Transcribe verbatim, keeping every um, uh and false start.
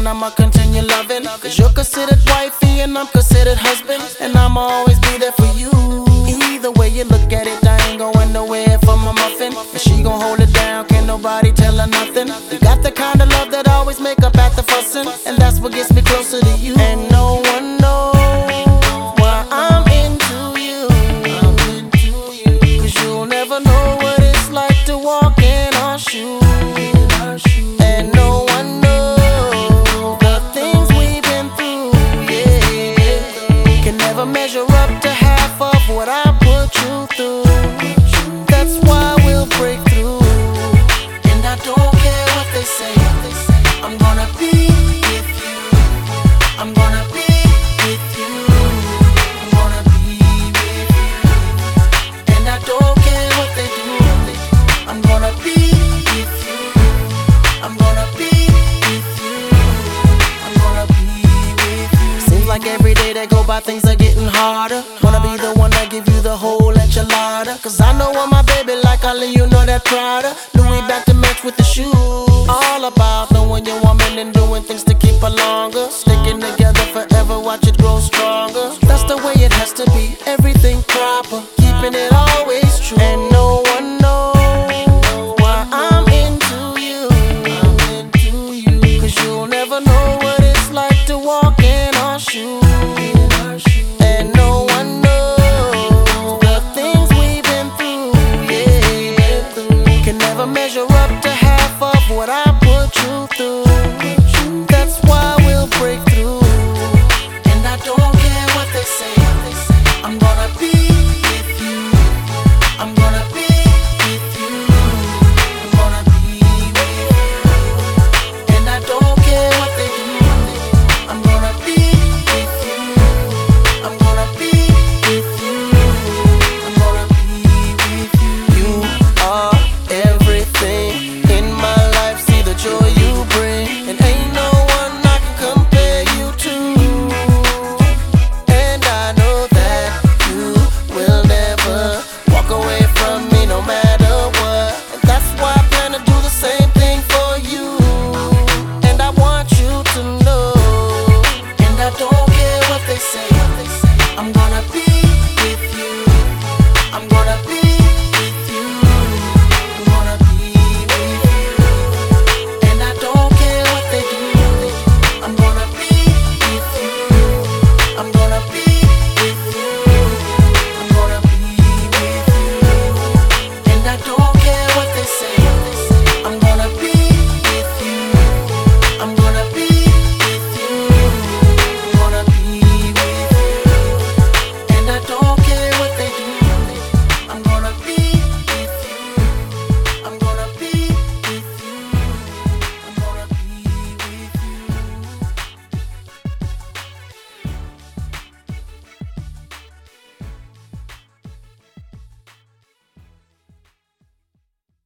I'ma continue loving. Cause you're considered wifey and I'm considered husband, and I'ma always be there for you. Either way you look at it, I ain't going nowhere for my muffin. And she gon' hold it down, can't nobody tell her nothing. We got the kind of love that always make up at the fussin', and that's what gets me closer to you. And no one knows why I'm into you, cause you'll never know what it's like to walk in our shoes. And no one knows the things we've been through, yeah, can never measure up to half of what I put you through. That's why we'll break through, and I don't care what they say. I'm gonna be with you, I'm gonna be with you, I'm gonna be with you, and I don't care what they do. I'm gonna be with you, I'm gonna be with you, I'm gonna be with you. Seems like every day that go by things are getting harder. Wanna be the one that give you the whole enchilada, cause I know I'm my baby like I let you know that Prada. Louis back to match with the shoes. All about knowing your woman and doing things to keep her longer. Sticking together forever, watch it grow stronger.